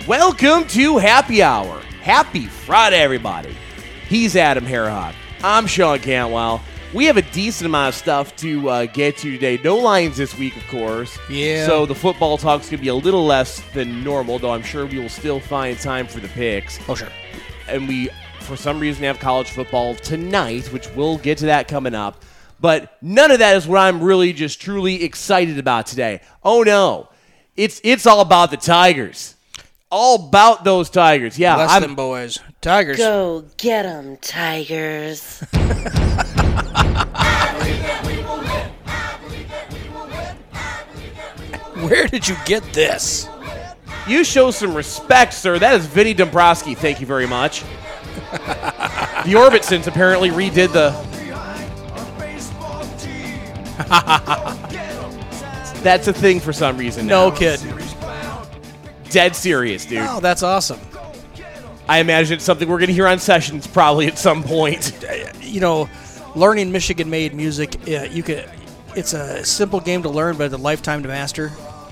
Welcome to Happy Hour. Happy Friday, everybody. He's Adam Harahawk. I'm Sean Cantwell. We have a decent amount of stuff to get to today. No Lions this week, of course. Yeah. So the football talk's going to be a little less than normal, though I'm sure we will still find time for the picks. Oh, sure. And we, for some reason, have college football tonight, which we'll get to that coming up. But none of that is what I'm really just truly excited about today. Oh, no. It's all about the Tigers. All about those Tigers. Yeah. Bless them boys. Tigers. Go get 'em, Tigers. Where did you get this? You show some respect, sir. That is Vinny Dombrowski. Thank you very much. The Orbitsons apparently redid the... That's a thing for some reason now. No kidding. Dead serious, dude. Oh, that's awesome. I imagine it's something we're going to hear on Sessions probably at some point. You know, learning Michigan-made music, it's a simple game to learn, but it's a lifetime to master.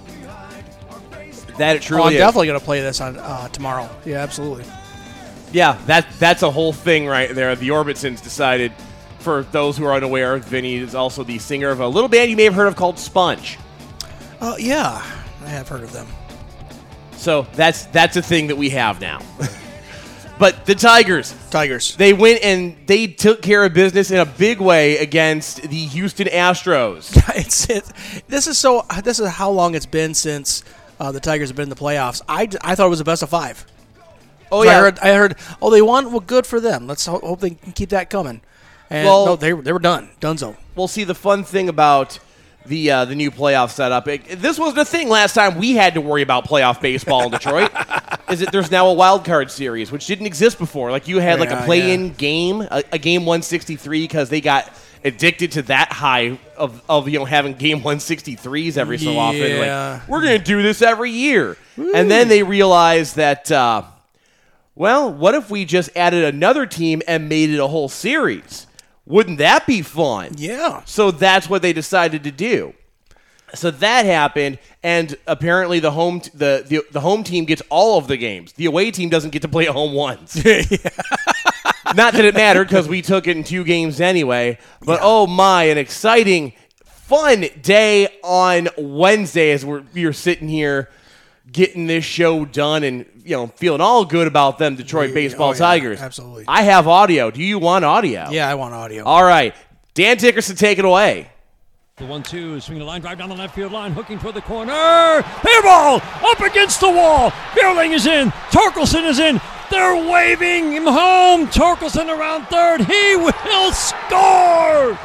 That it truly I'm is. definitely going to play this on tomorrow. Yeah, absolutely. Yeah, that's a whole thing right there. The Orbitsons decided, for those who are unaware, Vinny is also the singer of a little band you may have heard of called Sponge. Yeah, I have heard of them. So that's a thing that we have now. But the Tigers, They went and they took care of business in a big way against the Houston Astros. This is how long it's been since the Tigers have been in the playoffs. I thought it was a best of 5. Oh, So yeah. I heard. Oh, they won. Well, good for them. Let's hope they can keep that coming. And no, they were done. Donezo. Well, see, the fun thing about the new playoff setup, this wasn't a thing last time we had to worry about playoff baseball in Detroit, is that there's now a wild card series, which didn't exist before. Like, you had a play-in game, a game 163, because they got addicted to that high of having game 163s every so often. Like, we're going to do this every year. Woo. And then they realized that, what if we just added another team and made it a whole series? Wouldn't that be fun? Yeah. So that's what they decided to do. So that happened, and apparently the home team gets all of the games. The away team doesn't get to play at home once. Not that it mattered, because we took it in 2 games anyway. But oh my, an exciting, fun day on Wednesday as we're sitting here getting this show done and feeling all good about them Detroit baseball Tigers. Absolutely. I have audio. Do you want audio? Yeah, I want audio. All right. Dan Dickerson, take it away. The 1-2, swinging the line drive down the left field line, hooking toward the corner. Air ball up against the wall. Beerling is in. Torkelson is in. They're waving him home. Torkelson around third. He will score.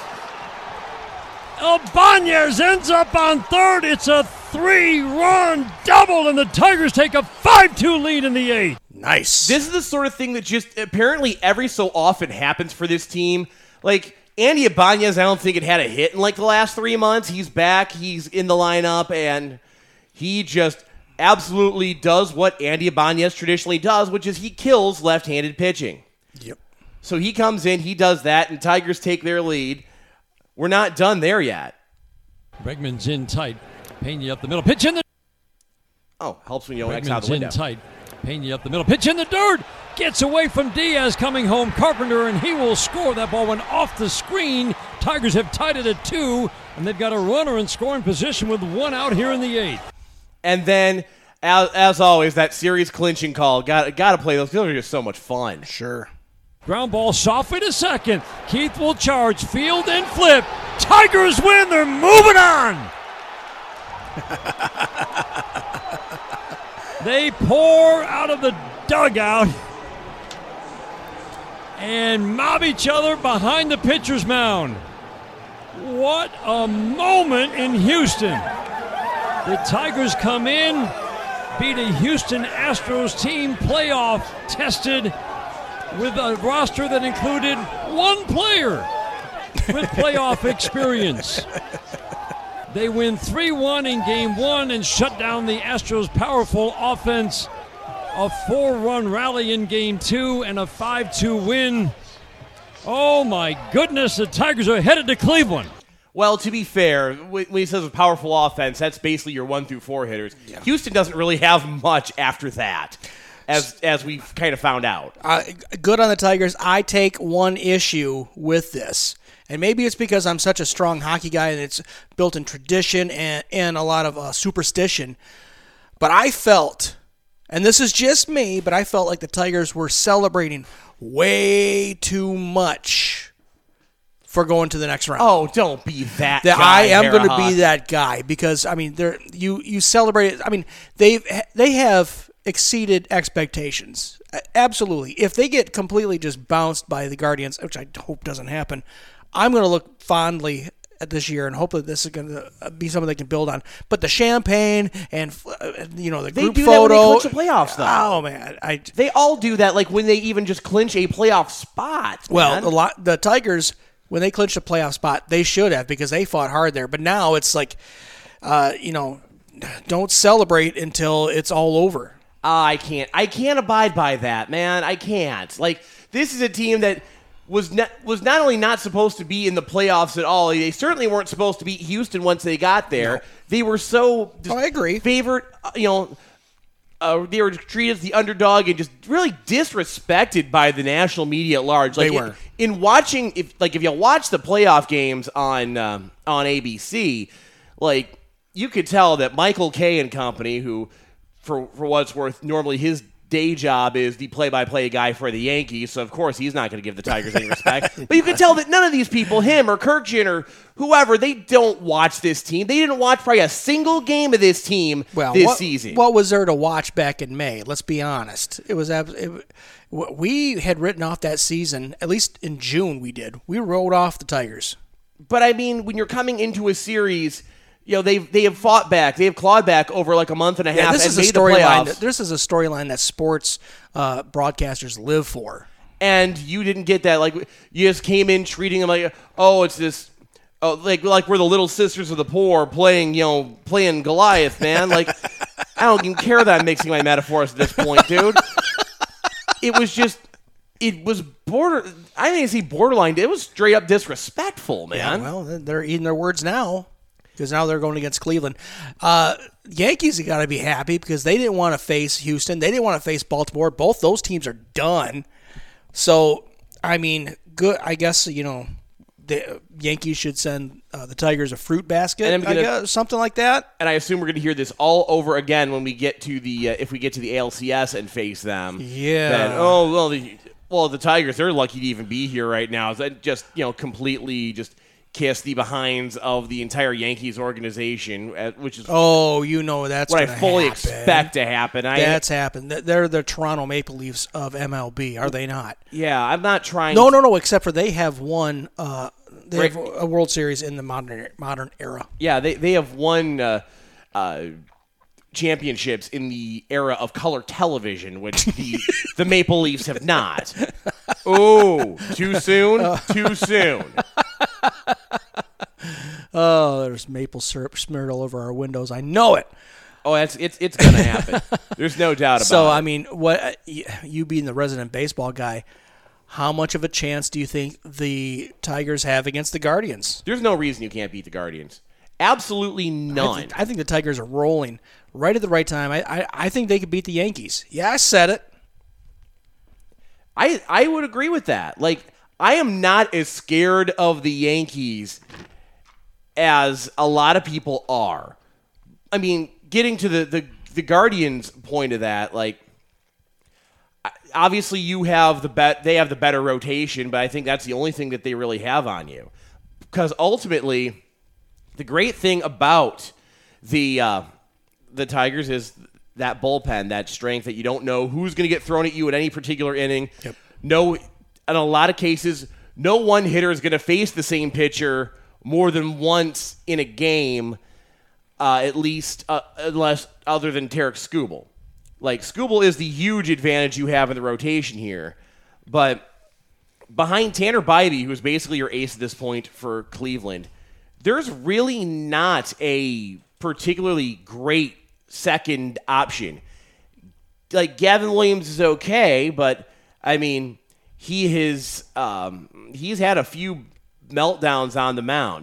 Ibanez ends up on third. It's a 3-run double, and the Tigers take a 5-2 lead in the 8th. Nice. This is the sort of thing that just apparently every so often happens for this team. Like, Andy Ibanez, I don't think it had a hit in the last 3 months. He's back. He's in the lineup, and he just absolutely does what Andy Ibanez traditionally does, which is he kills left-handed pitching. Yep. So he comes in, he does that, and Tigers take their lead. We're not done there yet. Bregman's in tight. Pena up the middle. Pitch in the... Oh, helps when you X out Bregman's the window. in tight. Pena up the middle. Pitch in the dirt. Gets away from Diaz coming home. Carpenter, and he will score. That ball went off the screen. Tigers have tied it at 2, and they've got a runner in scoring position with 1 out here in the 8th. And then, as always, that series clinching call. Got to play those. Those are just so much fun. Sure. Ground ball softly to second. Keith will charge. Field and flip. Tigers win. They're moving on. They pour out of the dugout and mob each other behind the pitcher's mound. What a moment in Houston. The Tigers come in, beat a Houston Astros team playoff tested with a roster that included 1 player with playoff experience. They win 3-1 in Game 1 and shut down the Astros' powerful offense. A 4-run rally in Game 2 and a 5-2 win. Oh, my goodness, the Tigers are headed to Cleveland. Well, to be fair, when he says a powerful offense, that's basically your 1 through 4 hitters. Yeah. Houston doesn't really have much after that, as we've kind of found out. Good on the Tigers. I take one issue with this, and maybe it's because I'm such a strong hockey guy and it's built in tradition and a lot of superstition, but I felt, and this is just me, but I felt like the Tigers were celebrating way too much for going to the next round. Oh, don't be that guy. I am going to be that guy because, I mean, you celebrate it. I mean, they have exceeded expectations. Absolutely. If they get completely just bounced by the Guardians, which I hope doesn't happen, I'm going to look fondly at this year and hope that this is going to be something they can build on. But the champagne and the they group do photo, that when they clinch the playoffs, though. Oh man, they all do that. Like when they even just clinch a playoff spot. Well, the Tigers, when they clinched a playoff spot, they should have because they fought hard there. But now it's like, don't celebrate until it's all over. I can't abide by that, man. I can't. Like, this is a team that was not only not supposed to be in the playoffs at all. They certainly weren't supposed to beat Houston once they got there. No. They were so I agree. Favored, they were treated as the underdog and just really disrespected by the national media at large. Like, they were. In watching, if you watch the playoff games on ABC, like, you could tell that Michael Kay and company, who, for what it's worth, normally his day job is the play-by-play guy for the Yankees, so of course he's not going to give the Tigers any respect. But you can tell that none of these people, him or Kirkjian or whoever, they don't watch this team. They didn't watch probably a single game of this team this season. What was there to watch back in May? Let's be honest. We had written off that season, at least in June we did. We wrote off the Tigers. But I mean, when you're coming into a series, they have fought back. They have clawed back over like a month and a half. This is a storyline. This is a storyline that sports broadcasters live for. And you didn't get that. Like, you just came in treating them like, oh, it's this, like we're the little sisters of the poor playing Goliath, man. Like, I don't even care that I'm mixing my metaphors at this point, dude. It was I didn't see borderline. It was straight up disrespectful, man. Yeah, well, they're eating their words now. Because now they're going against Cleveland. Yankees have got to be happy because they didn't want to face Houston. They didn't want to face Baltimore. Both those teams are done. So, I mean, good. I guess, the Yankees should send the Tigers a fruit basket, something like that. And I assume we're going to hear this all over again when we get to the if we get to the ALCS and face them. Yeah. That, the Tigers, they're lucky to even be here right now. That just completely just kiss the behinds of the entire Yankees organization, which is that's what I fully expect to happen. That's happened. They're the Toronto Maple Leafs of MLB, are they not? Yeah, I'm not trying. No. Except for they have won. They have a World Series in the modern era. Yeah, they have won championships in the era of color television, which the Maple Leafs have not. Oh, too soon? Too soon. Oh, there's maple syrup smeared all over our windows. I know it. Oh, it's going to happen. There's no doubt about it. So, I mean, what you being the resident baseball guy, how much of a chance do you think the Tigers have against the Guardians? There's no reason you can't beat the Guardians. Absolutely none. I think the Tigers are rolling right at the right time. I think they could beat the Yankees. Yeah, I said it. I would agree with that. Like, I am not as scared of the Yankees as a lot of people are. I mean, getting to the Guardians' point of that, like, obviously they have the better rotation, but I think that's the only thing that they really have on you. Because ultimately, the great thing about the Tigers is that bullpen, that strength that you don't know who's going to get thrown at you at any particular inning. Yep. No, in a lot of cases, no one hitter is going to face the same pitcher more than once in a game, at least, unless other than Tarek Skubal. Like, Skubal is the huge advantage you have in the rotation here. But behind Tanner Bybee, who is basically your ace at this point for Cleveland, there's really not a particularly great second option. Like, Gavin Williams is okay, but I mean, he's had a few meltdowns on the mound.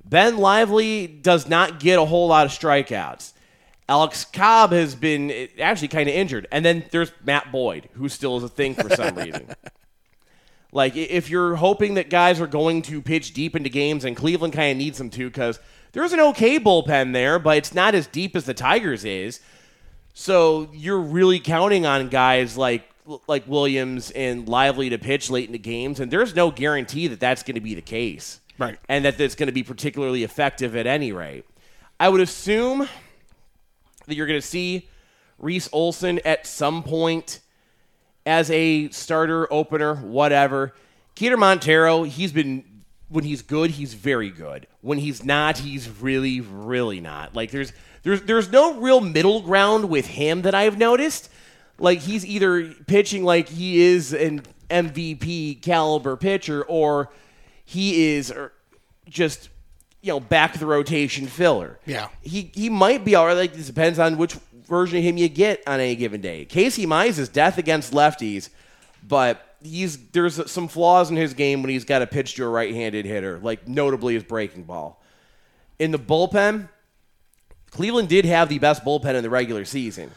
Ben Lively does not get a whole lot of strikeouts. Alex Cobb has been actually kind of injured. And then there's Matt Boyd, who still is a thing for some reason. Like, if you're hoping that guys are going to pitch deep into games, and Cleveland kind of needs them to, because there's an okay bullpen there, but it's not as deep as the Tigers is. So you're really counting on guys like Williams and Lively to pitch late into games, and there's no guarantee that that's going to be the case. Right. And that it's going to be particularly effective at any rate. I would assume that you're going to see Reese Olson at some point as a starter, opener, whatever. Keter Montero, when he's good, he's very good. When he's not, he's really, really not. Like, there's no real middle ground with him that I've noticed. Like, he's either pitching like he is an MVP caliber pitcher, or he is just, back of the rotation filler. Yeah. He might be all right. Like, this depends on which version of him you get on any given day. Casey Mize is death against lefties, but there's some flaws in his game when he's got to pitch to a right-handed hitter, like notably his breaking ball. In the bullpen, Cleveland did have the best bullpen in the regular season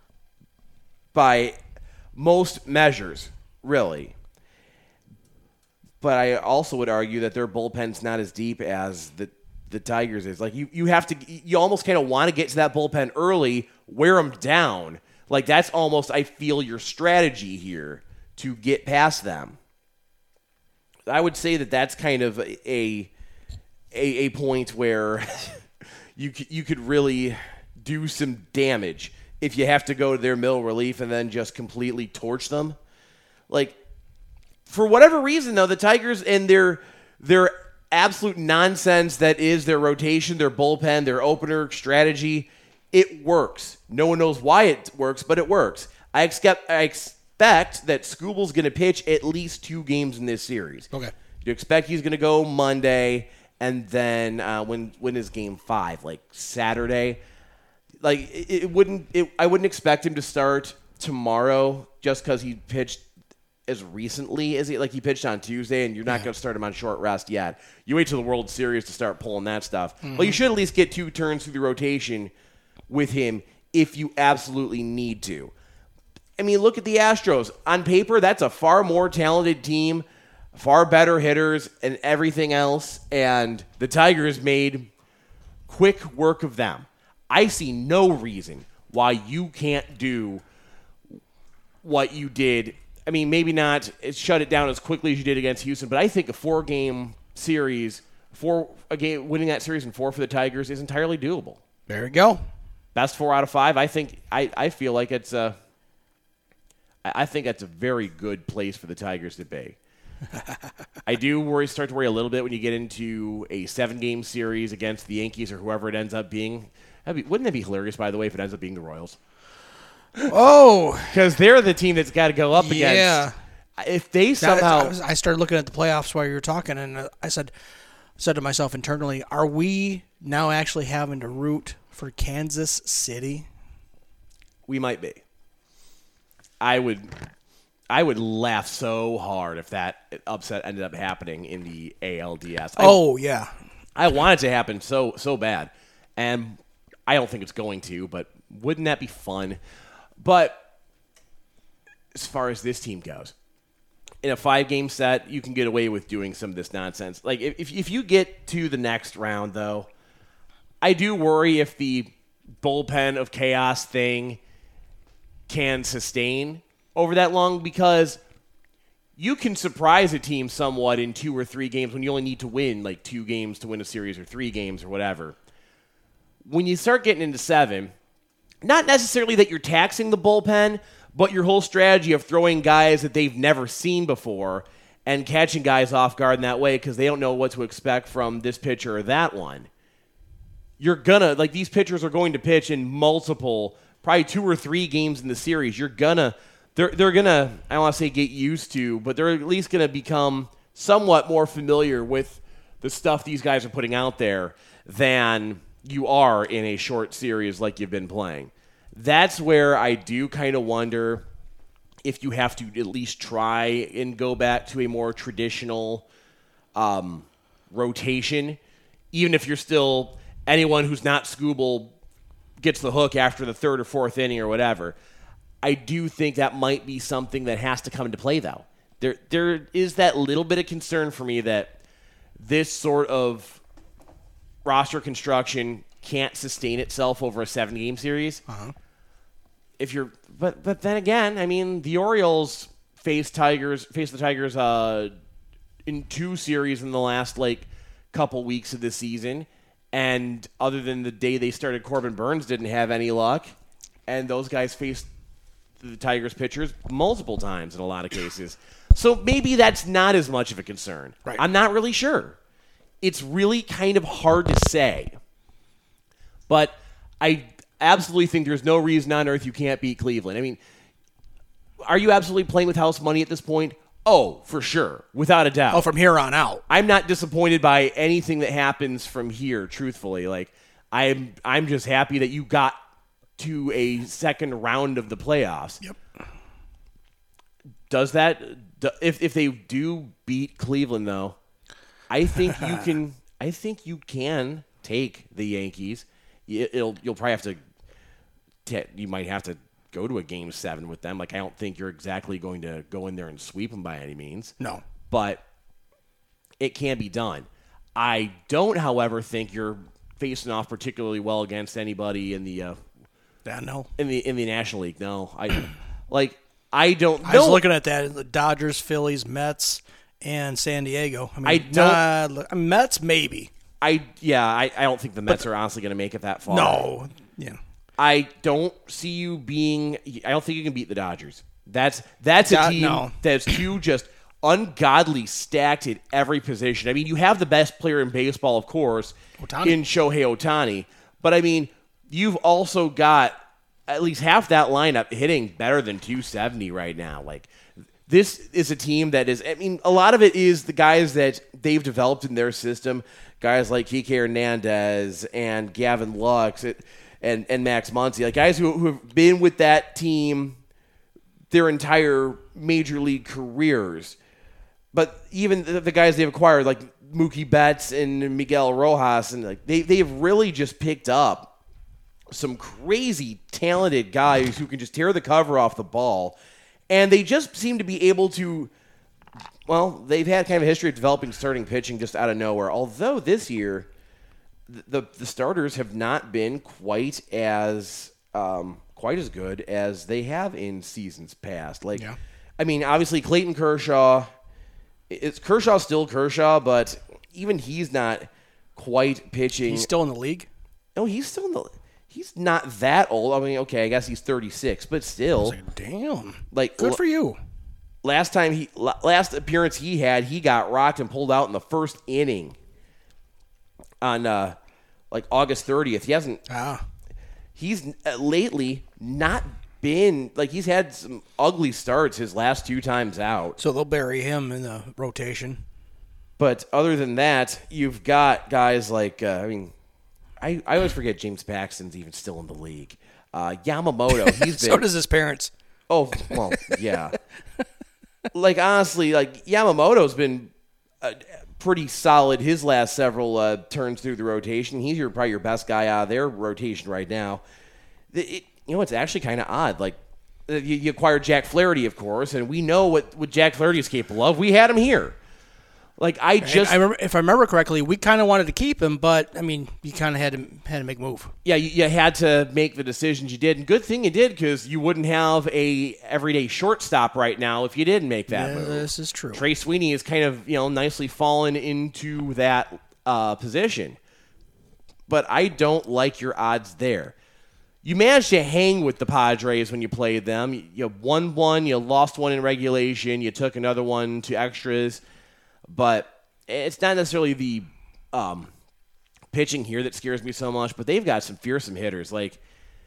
by most measures, really. But I also would argue that their bullpen's not as deep as the Tigers is. Like, you almost kind of want to get to that bullpen early, wear them down. Like, that's almost, I feel, your strategy here to get past them. I would say that that's kind of a point where you could really do some damage if you have to go to their middle relief and then just completely torch them. Like, for whatever reason, though, the Tigers and their absolute nonsense that is their rotation, their bullpen, their opener strategy, it works. No one knows why it works, but it works. I expect that Skubal's going to pitch at least 2 games in this series. Okay. You expect he's going to go Monday, and then when is Game 5? Like Saturday? Like, I wouldn't expect him to start tomorrow just because he pitched as recently as he pitched on Tuesday, and you're not going to start him on short rest yet. You wait till the World Series to start pulling that stuff. Mm-hmm. But you should at least get 2 turns through the rotation with him if you absolutely need to. I mean, look at the Astros. On paper, that's a far more talented team, far better hitters, and everything else, and the Tigers made quick work of them. I see no reason why you can't do what you did. I mean, maybe not shut it down as quickly as you did against Houston, but I think a 4-game series, winning that series in 4 for the Tigers is entirely doable. There we go. Best 4 out of 5. I feel like I think that's a very good place for the Tigers to be. I do start to worry a little bit when you get into a 7-game series against the Yankees or whoever it ends up being. Wouldn't that be hilarious, by the way, if it ends up being the Royals? Oh, because they're the team that's got to go up against. Yeah. If they somehow, I started looking at the playoffs while you were talking, and I said to myself internally, "Are we now actually having to root for Kansas City?" We might be. I would laugh so hard if that upset ended up happening in the ALDS. Yeah. I want it to happen so bad, and I don't think it's going to. But wouldn't that be fun? But as far as this team goes, in a 5-game set, you can get away with doing some of this nonsense. Like, if you get to the next round, though, I do worry if the bullpen of chaos thing can sustain over that long, because you can surprise a team somewhat in 2 or 3 games when you only need to win like 2 games to win a series, or 3 games or whatever. When you start getting into 7, not necessarily that you're taxing the bullpen, but your whole strategy of throwing guys that they've never seen before and catching guys off guard in that way because they don't know what to expect from this pitcher or that one. You're gonna, like, these pitchers are going to pitch in multiple, probably 2 or 3 games in the series. They're gonna, I don't want to say get used to, but they're at least gonna become somewhat more familiar with the stuff these guys are putting out there than you are in a short series like you've been playing. That's where I do kind of wonder if you have to at least try and go back to a more traditional rotation even if you're still anyone who's not Skubal gets the hook after the third or fourth inning or whatever. I do think that might be something that has to come into play, though. There is that little bit of concern for me that this sort of roster construction can't sustain itself over a 7-game series. But then again, I mean, the Orioles faced the Tigers in 2 series in the last couple weeks of the season, and other than the day they started, Corbin Burns didn't have any luck, and those guys faced the Tigers pitchers multiple times in a lot of cases. So maybe that's not as much of a concern. Right. I'm not really sure. It's really kind of hard to say. But I absolutely think there's no reason on earth you can't beat Cleveland. I mean, are you absolutely playing with house money at this point? Oh, for sure. Without a doubt. Oh, from here on out. I'm not disappointed by anything that happens from here, truthfully. I'm just happy that you got to a second round of the playoffs. Yep. Does that if they do beat Cleveland though, I think you can take the Yankees. You'll probably have to you might have to go to a game 7 with them. I don't think you're exactly going to go in there and sweep them by any means. No. But it can be done. I don't, however, think you're facing off particularly well against anybody in the in the National League. No. I don't know. I was looking at that, the Dodgers, Phillies, Mets, and San Diego. Mets maybe. I don't think the Mets are honestly going to make it that far. No. Yeah. I don't see you being – I don't think you can beat the Dodgers. That's a team that's too just ungodly stacked at every position. I mean, you have the best player in baseball, of course, in Shohei Ohtani. But, I mean, you've also got at least half that lineup hitting better than 270 right now. This is a team that is – I mean, a lot of it is the guys that they've developed in their system, guys like Kike Hernandez and Gavin Lux – and Max Muncy, guys who have been with that team their entire major league careers. But even the guys they've acquired, like Mookie Betts and Miguel Rojas, and they've really just picked up some crazy talented guys who can just tear the cover off the ball. And they just seem to be able to, they've had kind of a history of developing starting pitching just out of nowhere. Although this year, the starters have not been quite as good as they have in seasons past. I mean, obviously Clayton Kershaw, Kershaw's still Kershaw, but even he's not quite pitching. He's still in the league? No, he's not that old. I mean, okay, I guess he's 36, but still. Damn. Good for you. Last appearance he had, he got rocked and pulled out in the first inning. On August 30th. He hasn't. He's lately not been he's had some ugly starts his last 2 times out. So they'll bury him in the rotation. But other than that, you've got guys I always forget James Paxton's even still in the league. Yamamoto, he's been. So does his parents. Oh, well, yeah. Honestly, Yamamoto's been pretty solid his last several turns through the rotation. He's probably your best guy out of their rotation right now. It's actually kind of odd. You acquired Jack Flaherty, of course, and we know what Jack Flaherty is capable of. We had him here. If I remember correctly, we kind of wanted to keep him, but I mean, you kind of had to make a move. Yeah, you had to make the decisions you did, and good thing you did because you wouldn't have a everyday shortstop right now if you didn't make that move. This is true. Trey Sweeney is kind of nicely fallen into that position, but I don't like your odds there. You managed to hang with the Padres when you played them. You won one, you lost one in regulation, you took another one to extras. But it's not necessarily the pitching here that scares me so much, but they've got some fearsome hitters. Xander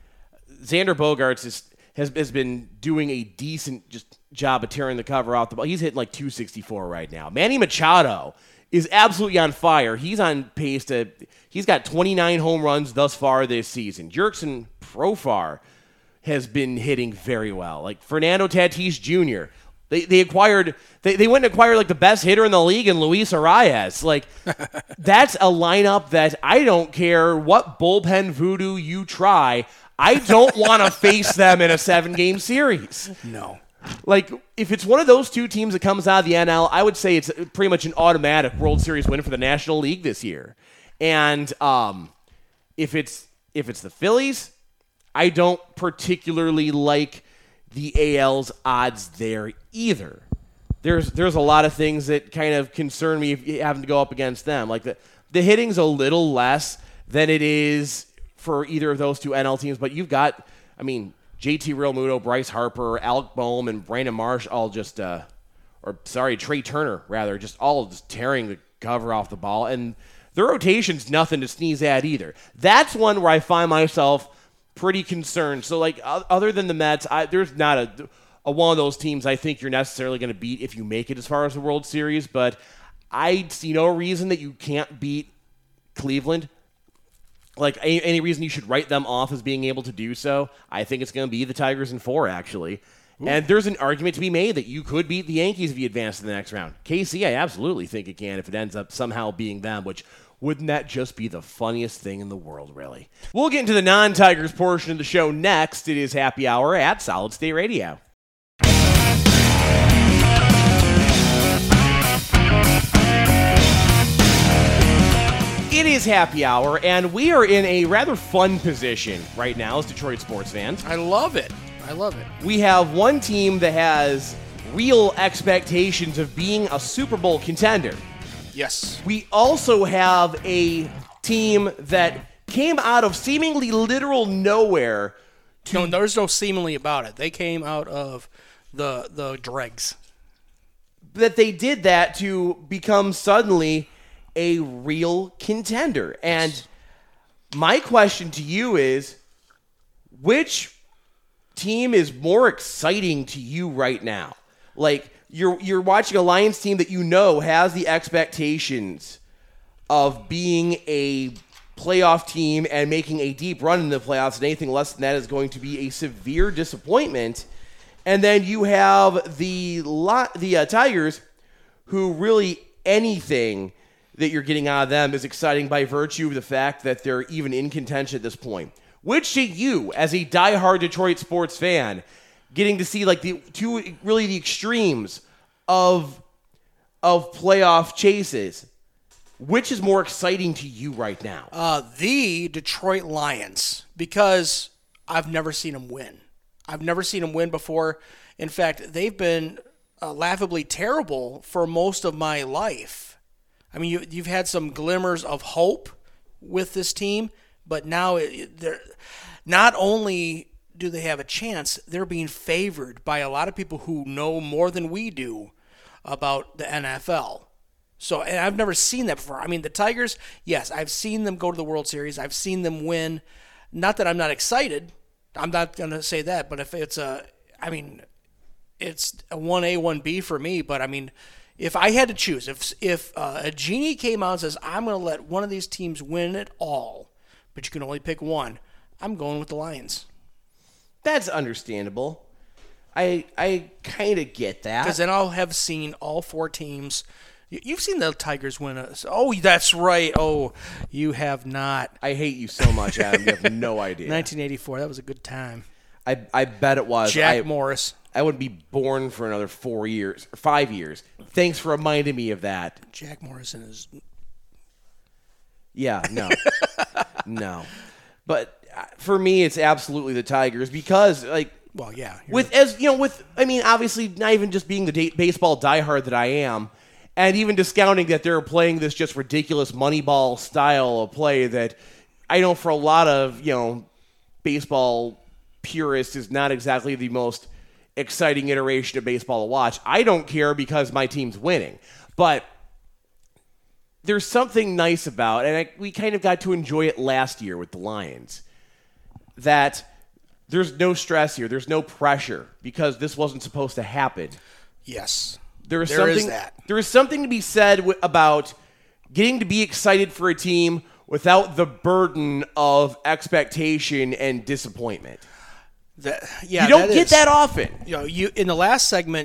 Bogaerts has been doing a decent job of tearing the cover off the ball. He's hitting 264 right now. Manny Machado is absolutely on fire. He's on pace he's got 29 home runs thus far this season. Jurickson Profar has been hitting very well. Fernando Tatis Jr., They acquired they went and acquired like the best hitter in the league in Luis Arias. Like that's a lineup that I don't care what bullpen voodoo you try. I don't want to face them in a 7-game series. No. Like, if it's one of those two teams that comes out of the NL, I would say it's pretty much an automatic World Series win for the National League this year. And if it's the Phillies, I don't particularly like the AL's odds there either. There's a lot of things that kind of concern me if you having to go up against them. Like the hitting's a little less than it is for either of those two NL teams, but you've got, JT Realmuto, Bryce Harper, Alec Boehm, and Brandon Marsh all just, Trey Turner, rather, just all just tearing the cover off the ball. And the rotation's nothing to sneeze at either. That's one where I find myself pretty concerned. So, like, other than the Mets, there's not a one of those teams I think you're necessarily going to beat if you make it as far as the World Series, but I see no reason that you can't beat Cleveland. Like, any reason you should write them off as being able to do so. I think it's going to be the Tigers in 4, actually. Ooh. And there's an argument to be made that you could beat the Yankees if you advance to the next round. KC, I absolutely think it can if it ends up somehow being them, which wouldn't that just be the funniest thing in the world, really? We'll get into the non-Tigers portion of the show next. It is Happy Hour at Solid State Radio. It is Happy Hour, and we are in a rather fun position right now as Detroit sports fans. I love it. We have one team that has real expectations of being a Super Bowl contender. Yes. We also have a team that came out of seemingly literal nowhere. No, there's no seemingly about it. They came out of the dregs. That they did that to become suddenly a real contender. And my question to you is, which team is more exciting to you right now? Like, you're watching a Lions team that you know has the expectations of being a playoff team and making a deep run in the playoffs, and anything less than that is going to be a severe disappointment. And then you have the Tigers, who really anything that you're getting out of them is exciting by virtue of the fact that they're even in contention at this point. Which to you, as a diehard Detroit sports fan, getting to see like the two really the extremes of playoff chases, which is more exciting to you right now? The Detroit Lions, because I've never seen them win. I've never seen them win before. In fact, they've been laughably terrible for most of my life. I mean, you've had some glimmers of hope with this team, but now they're not only do they have a chance, they're being favored by a lot of people who know more than we do about the NFL. So, and I've never seen that before. I mean, the Tigers, yes, I've seen them go to the World Series. I've seen them win. Not that I'm not excited. I'm not going to say that, but if it's it's a 1A, 1B for me, but I mean, if I had to choose, if a genie came out and says, I'm going to let one of these teams win it all, but you can only pick one, I'm going with the Lions. That's understandable. I kind of get that. Because then I'll have seen all four teams. You've seen the Tigers win. Oh, that's right. Oh, you have not. I hate you so much, Adam. You have no idea. 1984. That was a good time. I bet it was. Jack Morris. I wouldn't be born for another 5 years. Thanks for reminding me of that. Jack Morrison is. Yeah, no. No. But for me, it's absolutely the Tigers because, like, well, yeah. Obviously, not even just being the baseball diehard that I am, and even discounting that they're playing this just ridiculous Moneyball style of play that I know for a lot of, baseball purists is not exactly the most exciting iteration of baseball to watch. I don't care because my team's winning. But there's something nice about, and we kind of got to enjoy it last year with the Lions, that there's no stress here. There's no pressure because this wasn't supposed to happen. Yes. There is something to be said about getting to be excited for a team without the burden of expectation and disappointment. You don't get that often. You in the last segment, you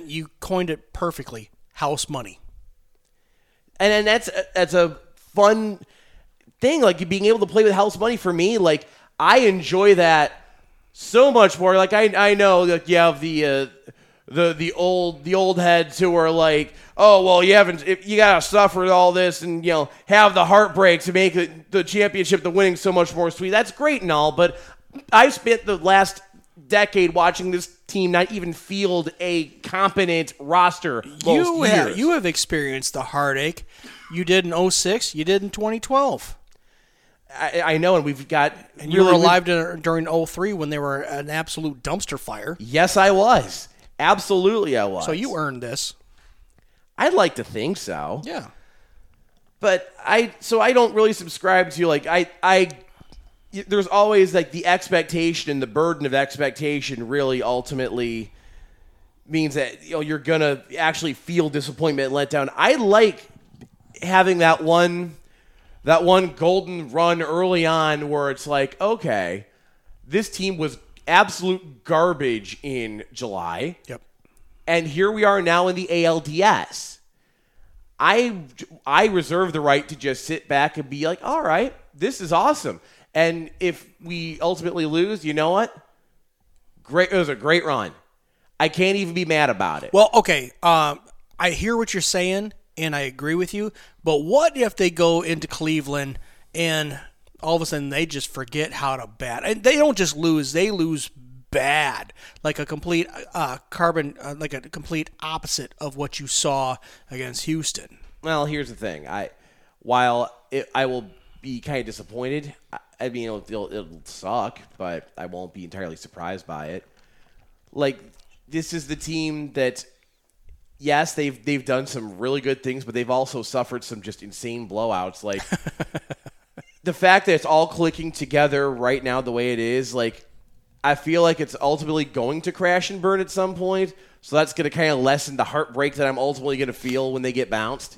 coined it perfectly. House money. And that's a fun thing, like being able to play with house money. For me, like I enjoy that so much more. Like I know that you have the old heads who are like, oh well, you gotta suffer all this and have the heartbreak to make the championship, the winning so much more sweet. That's great and all, but I've spent the last decade watching this team not even field a competent roster most years. You have experienced the heartache. You did in 2006. You did in 2012. I know, and we've got... And you were alive during 2003 when they were an absolute dumpster fire. Yes, I was. Absolutely, I was. So you earned this. I'd like to think so. Yeah. But I don't really subscribe to, like, there's always, like, the expectation, and the burden of expectation really ultimately means that, you're going to actually feel disappointment and let down. I like having that one golden run early on where it's like, okay, this team was absolute garbage in July. Yep. And here we are now in the ALDS. I reserve the right to just sit back and be like, all right, this is awesome. And if we ultimately lose, you know what? Great, it was a great run. I can't even be mad about it. Well, okay, I hear what you're saying, and I agree with you, but what if they go into Cleveland and all of a sudden they just forget how to bat? And they don't just lose, they lose bad, like a complete like a complete opposite of what you saw against Houston. Well, here's the thing. I will be kind of disappointed. I mean, it'll suck, but I won't be entirely surprised by it. Like, this is the team that, yes, they've done some really good things, but they've also suffered some just insane blowouts. Like, the fact that it's all clicking together right now the way it is, like, I feel like it's ultimately going to crash and burn at some point. So that's going to kind of lessen the heartbreak that I'm ultimately going to feel when they get bounced.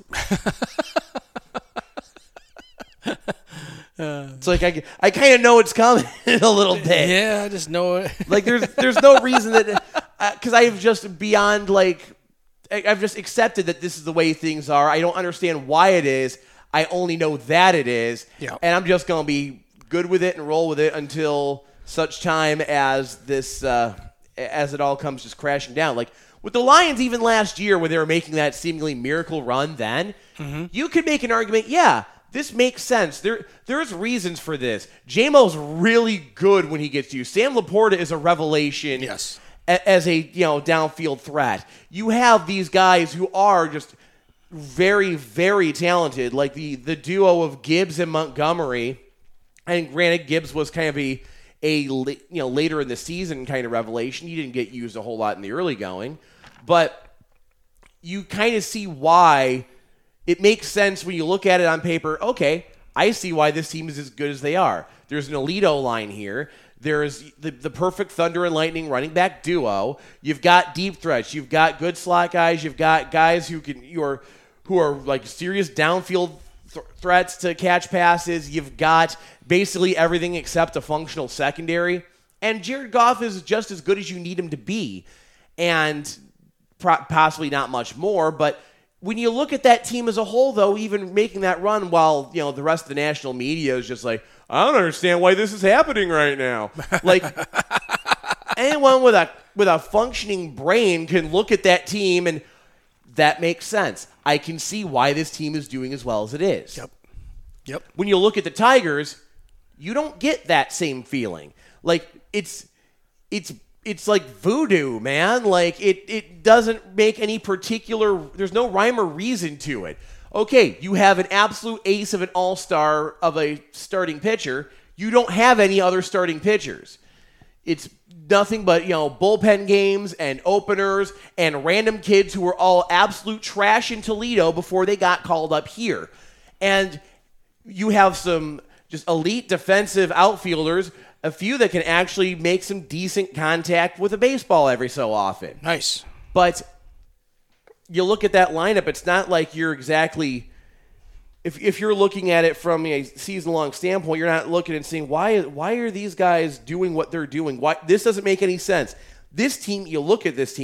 It's like I kind of know it's coming a little bit. Yeah, I just know it. Like there's no reason that because I've just beyond like I've just accepted that this is the way things are. I don't understand why it is. I only know that it is. Yeah. And I'm just gonna be good with it and roll with it until such time as this as it all comes just crashing down. Like with the Lions, even last year when they were making that seemingly miracle run, then you could make an argument. Yeah. This makes sense. There's reasons for this. J-Mo's really good when he gets used. Sam Laporta is a revelation. Yes. As a downfield threat. You have these guys who are just very, very talented, like the duo of Gibbs and Montgomery. And granted, Gibbs was kind of a later in the season kind of revelation. He didn't get used a whole lot in the early going, but you kind of see why. It makes sense when you look at it on paper. Okay, I see why this team is as good as they are. There's an elite O-line here. There's the perfect Thunder and Lightning running back duo. You've got deep threats. You've got good slot guys. You've got guys who are like serious downfield threats to catch passes. You've got basically everything except a functional secondary. And Jared Goff is just as good as you need him to be, and possibly not much more, but. When you look at that team as a whole, though, even making that run while, the rest of the national media is just like, I don't understand why this is happening right now. Like, anyone with a functioning brain can look at that team and that makes sense. I can see why this team is doing as well as it is. Yep. When you look at the Tigers, you don't get that same feeling. Like, it's like voodoo, man. Like, it doesn't make any particular... There's no rhyme or reason to it. Okay, you have an absolute ace of an all-star of a starting pitcher. You don't have any other starting pitchers. It's nothing but, bullpen games and openers and random kids who were all absolute trash in Toledo before they got called up here. And you have some just elite defensive outfielders, a few that can actually make some decent contact with a baseball every so often. Nice. But you look at that lineup, it's not like you're exactly... If you're looking at it from a season-long standpoint, you're not looking and saying, why are these guys doing what they're doing? Why this doesn't make any sense. This team, you look at this team,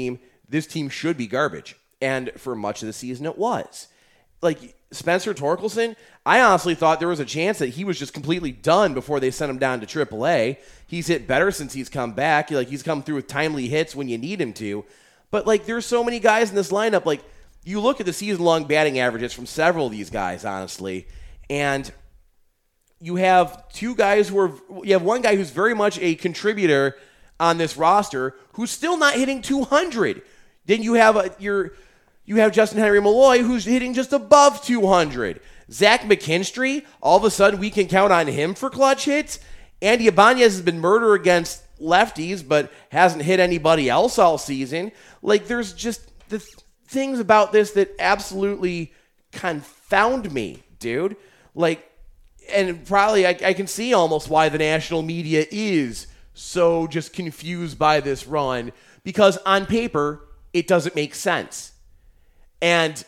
this team should be garbage. And for much of the season, it was. Like, Spencer Torkelson, I honestly thought there was a chance that he was just completely done before they sent him down to AAA. He's hit better since he's come back. Like, he's come through with timely hits when you need him to. But, like, there's so many guys in this lineup. Like, you look at the season-long batting averages from several of these guys, honestly, and you have two guys you have one guy who's very much a contributor on this roster who's still not hitting 200. Then you have you have Justin Henry Malloy, who's hitting just above 200. Zach McKinstry, all of a sudden we can count on him for clutch hits. Andy Ibanez has been murder against lefties, but hasn't hit anybody else all season. Like, there's just the things about this that absolutely confound me, dude. Like, and probably I can see almost why the national media is so just confused by this run, because on paper, it doesn't make sense. And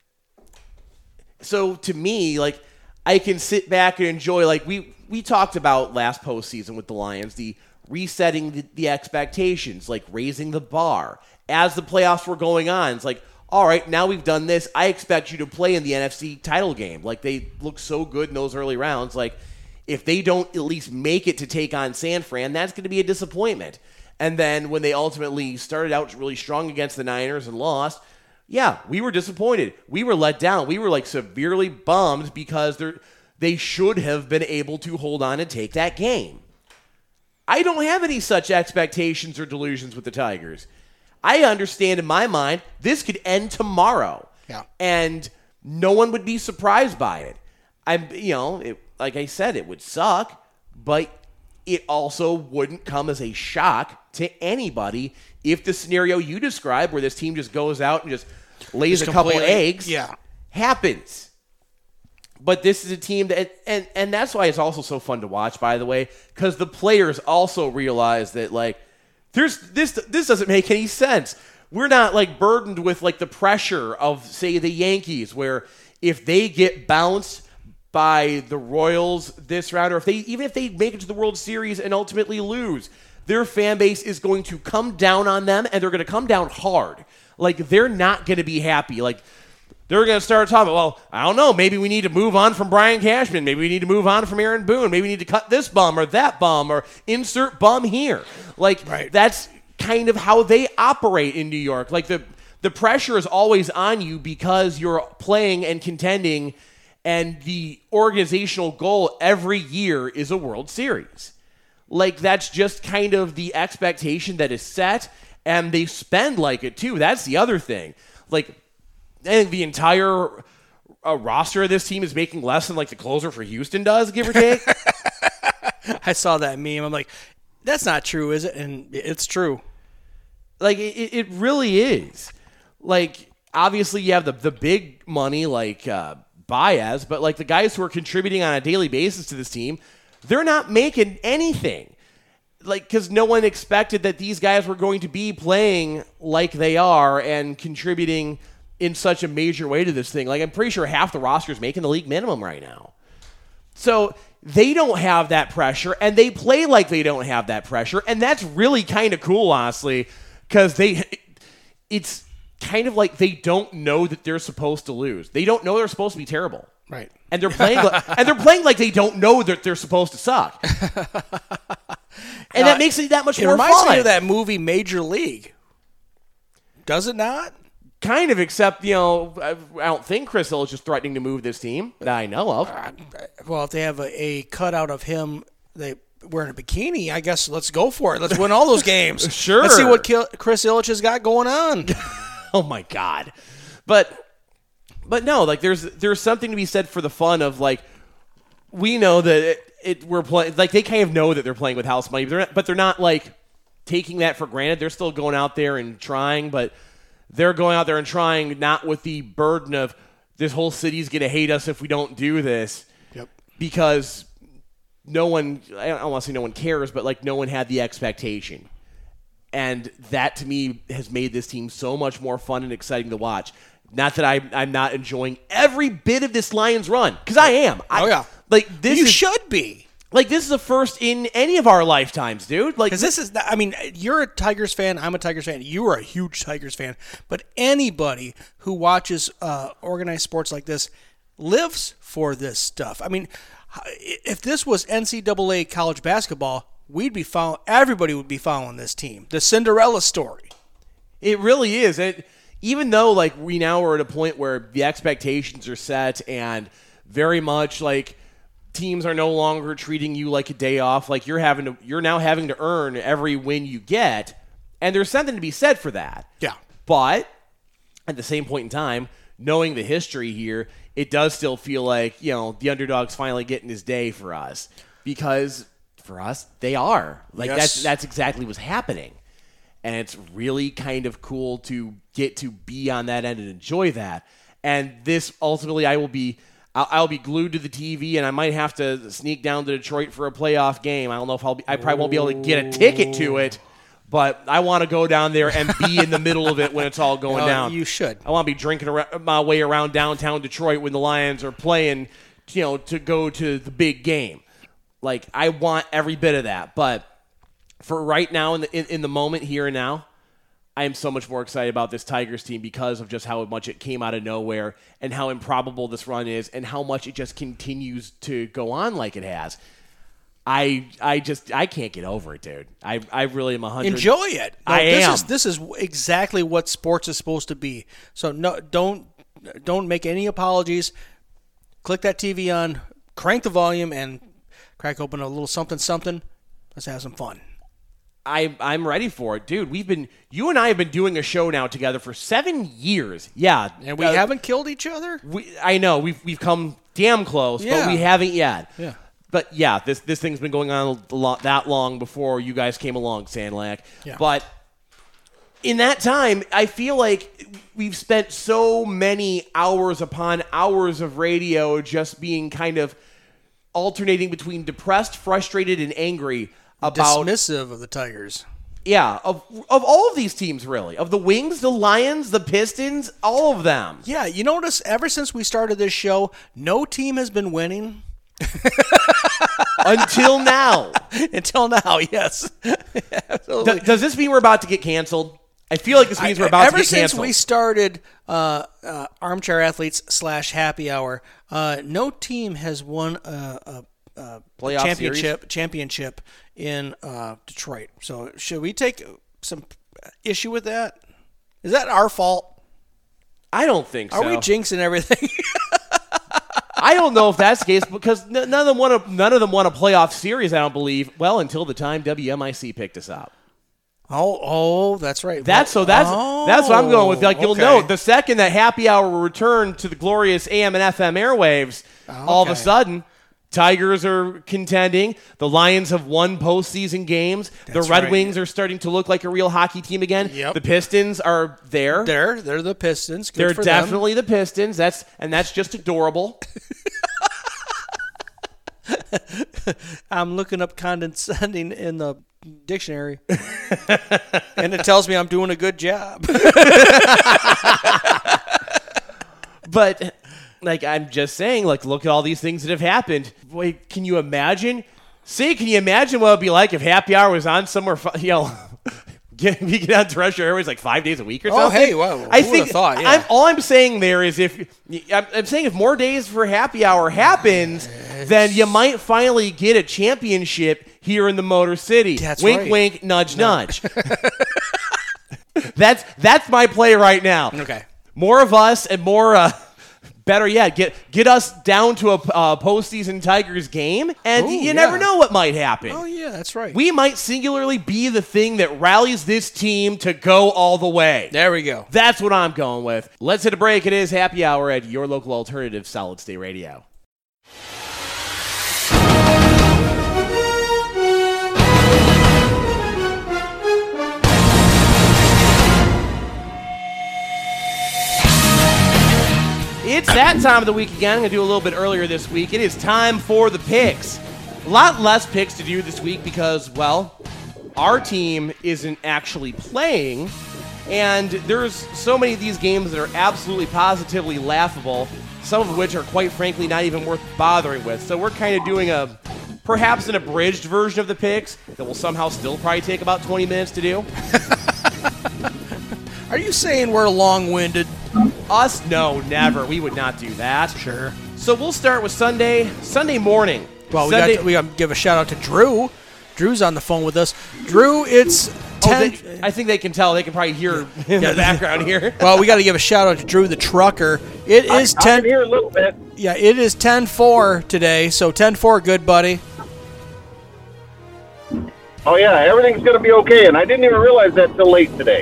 so to me, like, I can sit back and enjoy, like, we talked about last postseason with the Lions, the resetting the expectations, like raising the bar. As the playoffs were going on, it's like, all right, now we've done this. I expect you to play in the NFC title game. Like, they look so good in those early rounds. Like, if they don't at least make it to take on San Fran, that's going to be a disappointment. And then when they ultimately started out really strong against the Niners and lost, yeah, we were disappointed. We were let down. We were, like, severely bummed because they should have been able to hold on and take that game. I don't have any such expectations or delusions with the Tigers. I understand in my mind this could end tomorrow. Yeah. And no one would be surprised by it. Like I said, it would suck, but it also wouldn't come as a shock to anybody if the scenario you describe, where this team just goes out and just lays a couple eggs, happens. But this is a team that, and that's why it's also so fun to watch, by the way, because the players also realize that, like, this doesn't make any sense. We're not, like, burdened with, like, the pressure of, say, the Yankees, where if they get bounced by the Royals this round, or even if they make it to the World Series and ultimately lose, their fan base is going to come down on them, and they're going to come down hard. Like, they're not going to be happy. Like, they're going to start talking, well, I don't know, maybe we need to move on from Brian Cashman. Maybe we need to move on from Aaron Boone. Maybe we need to cut this bum or that bum or insert bum here. Like, That's kind of how they operate in New York. Like, the pressure is always on you because you're playing and contending, and the organizational goal every year is a World Series. Like, that's just kind of the expectation that is set, and they spend like it too. That's the other thing. Like, I think the entire roster of this team is making less than, like, the closer for Houston does, give or take. I saw that meme. I'm like, that's not true, is it? And it's true. Like, it really is. Like, obviously you have the big money like Baez, but, like, the guys who are contributing on a daily basis to this team, they're not making anything. Like, because no one expected that these guys were going to be playing like they are and contributing in such a major way to this thing. Like, I'm pretty sure half the roster is making the league minimum right now. So they don't have that pressure, and they play like they don't have that pressure, and that's really kind of cool, honestly, because it's kind of like they don't know that they're supposed to lose. They don't know they're supposed to be terrible. Right. And they're playing like they don't know that they're supposed to suck. And that makes it that much more fun. It reminds me of that movie Major League. Does it not? Kind of, except, I don't think Chris Hill is just threatening to move this team that I know of. Well, if they have a cutout of him wearing a bikini, I guess let's go for it. Let's win all those games. Sure. Let's see what Chris Ilitch has got going on. Oh, my God. But no, like, there's something to be said for the fun of, like, we know that we're playing, like, they kind of know that they're playing with house money, but they're not, like, taking that for granted. They're still going out there and trying, but they're going out there and trying not with the burden of this whole city's going to hate us if we don't do this. Yep. Because no one, I don't want to say no one cares, but, like, no one had the expectation. And that, to me, has made this team so much more fun and exciting to watch. Not that I'm not enjoying every bit of this Lions run, because I am. Yeah. Like, this you should be. Like, this is a first in any of our lifetimes, dude. Like, Because this is, I mean, you're a Tigers fan. I'm a Tigers fan. You are a huge Tigers fan. But anybody who watches organized sports like this lives for this stuff. I mean, if this was NCAA college basketball, everybody would be following this team. The Cinderella story. It really is. Even though, like, we now are at a point where the expectations are set and very much, like, teams are no longer treating you like a day off. Like, you're now having to earn every win you get, and there's something to be said for that. Yeah. But at the same point in time, knowing the history here, it does still feel like, the underdog's finally getting his day for us. Because for us, they are. Like, Yes. that's exactly what's happening. And it's really kind of cool to get to be on that end and enjoy that. And this, ultimately, I'll be glued to the TV, and I might have to sneak down to Detroit for a playoff game. I don't know if I probably won't be able to get a ticket to it, but I want to go down there and be in the middle of it when it's all going down. You should. I want to be drinking my way around downtown Detroit when the Lions are playing, to go to the big game. Like, I want every bit of that. But for right now, in the moment here and now, I am so much more excited about this Tigers team because of just how much it came out of nowhere and how improbable this run is and how much it just continues to go on like it has. I can't get over it, dude. I really am 100. Enjoy it. No, I am. This is exactly what sports is supposed to be. So no, don't make any apologies. Click that TV on, crank the volume, and crack open a little something. Let's have some fun. I'm ready for it, dude. You and I have been doing a show now together for 7 years. Yeah, And we haven't killed each other? I know we've come damn close, but Yeah. we haven't yet. Yeah. But yeah, this thing's been going on that long before you guys came along, Sandlack. Yeah. But in that time, I feel like we've spent so many hours upon hours of radio just being kind of alternating between depressed, frustrated, and angry about Dismissive of the Tigers. yeah, of all of these teams, really. Of the Wings, the Lions, the Pistons, all of them. Yeah, you notice ever since we started this show, no team has been winning. Until now. Until now, yes. Absolutely. Does this mean we're about to get canceled? I feel like this means we're about to Ever get since canceled. we started Armchair Athletes / Happy Hour, no team has won a Playoff championship in Detroit. So should we take some issue with that? Is that our fault? I don't think so. Are we jinxing everything? I don't know if that's the case because none of them won a playoff series, I don't believe. Well, until the time WMIC picked us up. Oh, that's right. That's what I'm going with. Like, you'll okay. note the second that Happy Hour will return to the glorious AM and FM airwaves, all of a Okay. sudden, Tigers are contending. The Lions have won postseason games. That's the Red right. Wings are starting to look like a real hockey team again. Yep. The Pistons are there. They're the Pistons. Good They're for them. definitely the Pistons. That's just adorable. I'm looking up condescending in the dictionary, and it tells me I'm doing a good job. But, like, I'm just saying, like, look at all these things that have happened. Wait, can you imagine? Can you imagine what it would be like if Happy Hour was on somewhere, we get on terrestrial airways like 5 days a week or Oh, something? hey, well, who I would've think thought, yeah. all I'm saying there is I'm saying if more days for Happy Hour happens, then you might finally get a championship here in the Motor City. That's wink, right. wink, nudge, nudge. That's my play right now. Okay. More of us and more, better yet, get us down to a postseason Tigers game, and Ooh, you yeah. never know what might happen. Oh yeah, that's right. We might singularly be the thing that rallies this team to go all the way. There we go. That's what I'm going with. Let's hit a break. It is Happy Hour at your local alternative Solid State Radio. It's that time of the week again. I'm going to do a little bit earlier this week. It is time for the picks. A lot less picks to do this week because, well, our team isn't actually playing, and there's so many of these games that are absolutely positively laughable, some of which are quite frankly not even worth bothering with. So we're kind of doing a perhaps an abridged version of the picks that will somehow still probably take about 20 minutes to do. Are you saying we're long-winded? Us? No, never. We would not do that. Sure. So we'll start with Sunday morning. Well, Sunday, we got to give a shout-out to Drew. Drew's on the phone with us. Drew, it's 10... I think they can tell. They can probably hear in the background here. Well, we got to give a shout-out to Drew, the trucker. It is 10... I can hear a little bit. Yeah, it is 10-4 today, so 10-4, good buddy. Oh, yeah, everything's going to be okay, and I didn't even realize that till late today.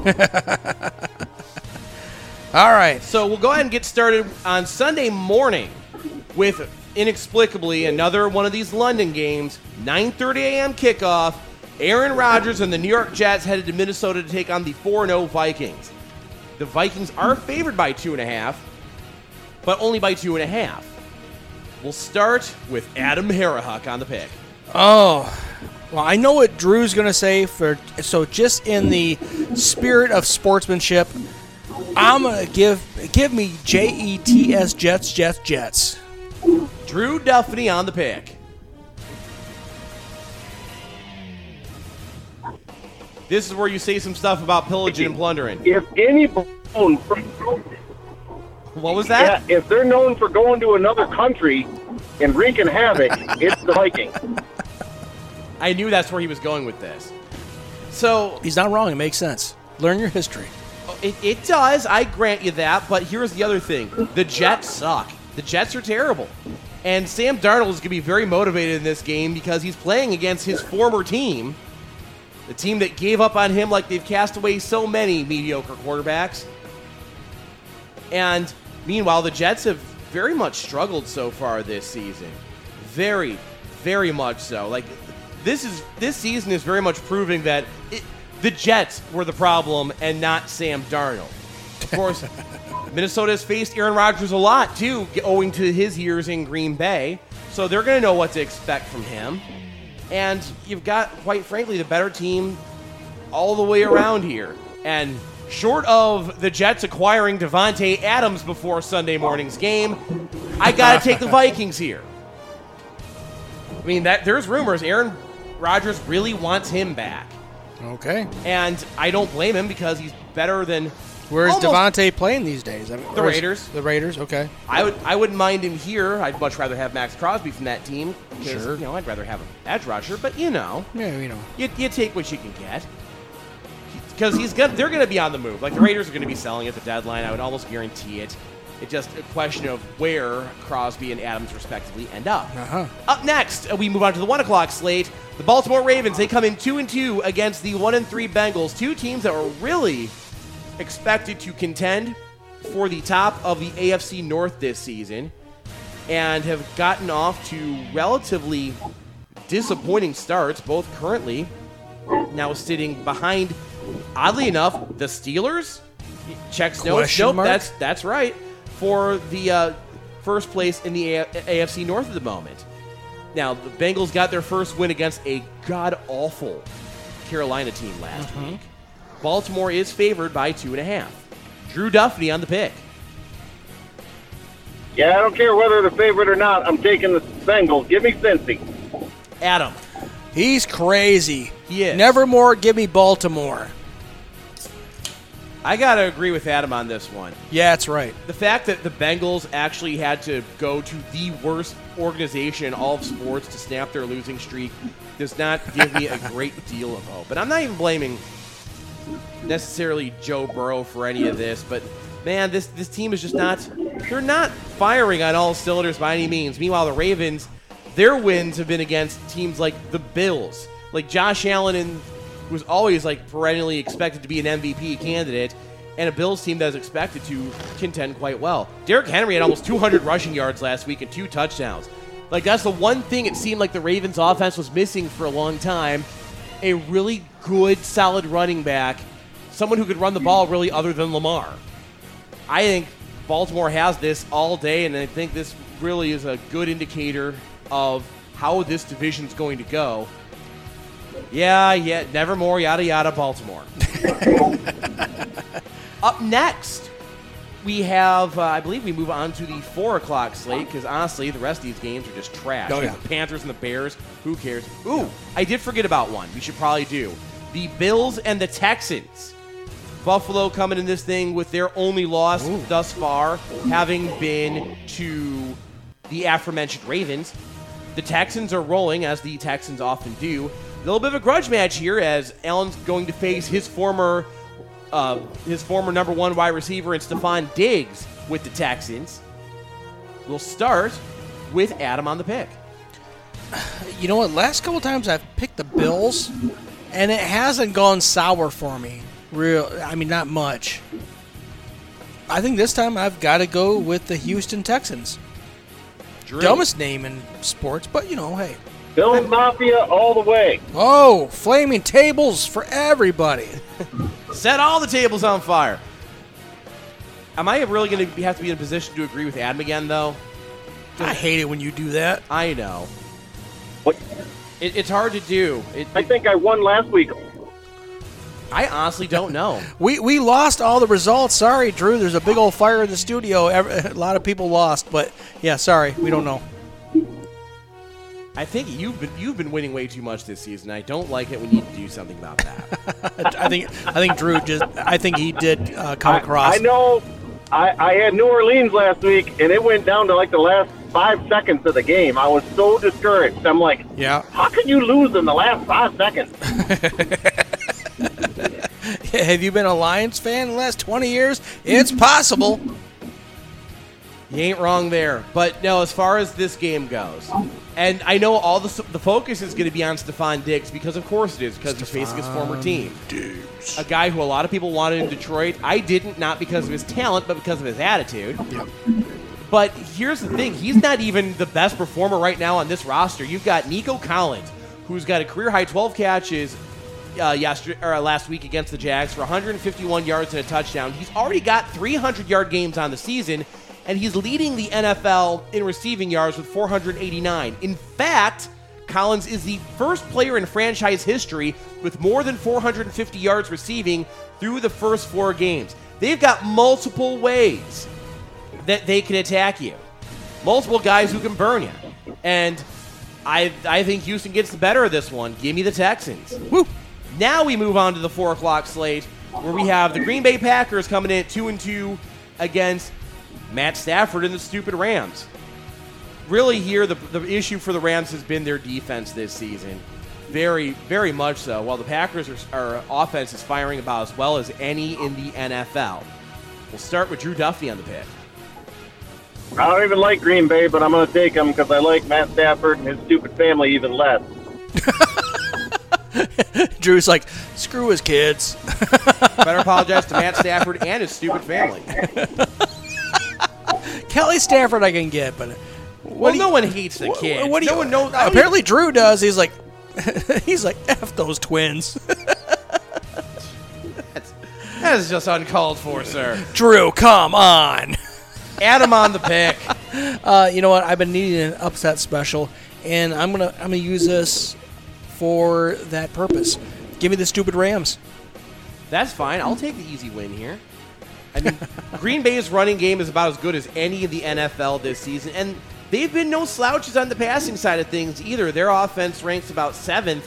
All right. So we'll go ahead and get started on Sunday morning with, inexplicably, another one of these London games. 9:30 a.m. kickoff. Aaron Rodgers and the New York Jets headed to Minnesota to take on the 4-0 Vikings. The Vikings are favored by 2.5, but only by 2.5. We'll start with Adam Harahuck on the pick. Oh, well, I know what Drew's going to say. So just in the spirit of sportsmanship, I'm going to give me Jets, Jets. Drew Duffney on the pick. This is where you say some stuff about pillaging and plundering. If any known for, What was that? if they're known for going to another country and wreaking havoc, it's the Vikings. I knew that's where he was going with this. So He's not wrong. It makes sense. Learn your history. it does. I grant you that. But here's the other thing. The Jets suck. The Jets are terrible. And Sam Darnold is going to be very motivated in this game because he's playing against his former team, the team that gave up on him like they've cast away so many mediocre quarterbacks. And meanwhile, the Jets have very much struggled so far this season. Very, very much so. Like, this season is very much proving that the Jets were the problem and not Sam Darnold. Of course, Minnesota has faced Aaron Rodgers a lot, too, owing to his years in Green Bay. So they're going to know what to expect from him. And you've got, quite frankly, the better team all the way around here. And short of the Jets acquiring Devontae Adams before Sunday morning's game, I got to take the Vikings here. I mean, there's rumors Aaron Rodgers really wants him back. Okay. And I don't blame him because he's better than... Where's almost Devontae playing these days? The Raiders. The Raiders, okay. I wouldn't mind him here. I'd much rather have Max Crosby from that team. Sure. I'd rather have an edge rusher, but Yeah, you take what you can get. Because they're going to be on the move. Like, the Raiders are going to be selling at the deadline. I would almost guarantee it. It's just a question of where Crosby and Adams respectively end up. Up next, we move on to the 1 o'clock slate. The Baltimore Ravens, they come in 2-2 against the 1-3 Bengals. Two teams that were really expected to contend for the top of the AFC North this season and have gotten off to relatively disappointing starts, both currently now sitting behind, oddly enough, the Steelers. Checks notes. Nope, that's right. For the first place in the AFC North at the moment. Now, the Bengals got their first win against a god-awful Carolina team last week. Baltimore is favored by 2.5. Drew Duffney on the pick. Yeah, I don't care whether they're favorite or not. I'm taking the Bengals. Give me Cincy. Adam. He's crazy. He is. Nevermore give me Baltimore. I got to agree with Adam on this one. Yeah, that's right. The fact that the Bengals actually had to go to the worst organization in all of sports to snap their losing streak does not give me a great deal of hope. But I'm not even blaming necessarily Joe Burrow for any of this, but man, this team is just they're not firing on all cylinders by any means. Meanwhile, the Ravens, their wins have been against teams like the Bills, like Josh Allen who's always like perennially expected to be an MVP candidate, and a Bills team that is expected to contend quite well. Derrick Henry had almost 200 rushing yards last week and 2 touchdowns. Like, that's the one thing it seemed like the Ravens offense was missing for a long time. A really good, solid running back. Someone who could run the ball really other than Lamar. I think Baltimore has this all day, and I think this really is a good indicator of how this division's going to go. Yeah, nevermore, yada, yada, Baltimore. Up next, we have, I believe we move on to the 4 o'clock slate because, honestly, the rest of these games are just trash. Oh, yeah. The Panthers and the Bears, who cares? Ooh, I did forget about one. We should probably do. The Bills and the Texans. Buffalo coming in this thing with their only loss thus far, having been to the aforementioned Ravens. The Texans are rolling, as the Texans often do. A little bit of a grudge match here, as Allen's going to face his former number 1 wide receiver in Stephon Diggs with the Texans. We'll start with Adam on the pick. You know what? Last couple times I've picked the Bills, and it hasn't gone sour for me. Not much. I think this time I've got to go with the Houston Texans. Drew. Dumbest name in sports, but hey. Bills Mafia all the way. Oh, flaming tables for everybody. Set all the tables on fire. Am I really going to have to be in a position to agree with Adam again, though? I hate it when you do that. I know. What? It's hard to do. I think I won last week. I honestly don't know. We lost all the results. Sorry, Drew. There's a big old fire in the studio. A lot of people lost, but yeah, sorry, we don't know. I think you've been winning way too much this season. I don't like it. We need to do something about that. I think Drew he did come across. I know. I had New Orleans last week, and it went down to like the last 5 seconds of the game. I was so discouraged. I'm like, yeah. How can you lose in the last 5 seconds? Have you been a Lions fan in the last 20 years? It's possible. You ain't wrong there. But no, as far as this game goes, and I know all the focus is going to be on Stephon Diggs because of course it is, because he's facing his former team. Diggs. A guy who a lot of people wanted in Detroit. I didn't, not because of his talent, but because of his attitude. Yep. But here's the thing. He's not even the best performer right now on this roster. You've got Nico Collins, who's got a career-high 12 catches last week against the Jags for 151 yards and a touchdown. He's already got 300-yard games on the season, and he's leading the NFL in receiving yards with 489. In fact, Collins is the first player in franchise history with more than 450 yards receiving through the first 4 games. They've got multiple ways that they can attack you. Multiple guys who can burn you. And I think Houston gets the better of this one. Give me the Texans. Woo! Now we move on to the 4 o'clock slate, where we have the Green Bay Packers coming in at 2-2 against Matt Stafford and the stupid Rams. Really here, the issue for the Rams has been their defense this season. Very, very much so. While the Packers are offense is firing about as well as any in the NFL. We'll start with Drew Duffy on the pick. I don't even like Green Bay, but I'm going to take them because I like Matt Stafford and his stupid family even less. Drew's like, screw his kids. Better apologize to Matt Stafford and his stupid family. Kelly Stafford I can get, but no one hates the kids. No one knows. Apparently Drew does. He's like, F those twins. That is just uncalled for, sir. Drew, come on. Adam on the pick. You know what? I've been needing an upset special, and I'm gonna use this for that purpose. Give me the stupid Rams. That's fine. I'll take the easy win here. I mean, Green Bay's running game is about as good as any of the NFL this season, and they've been no slouches on the passing side of things either. Their offense ranks about 7th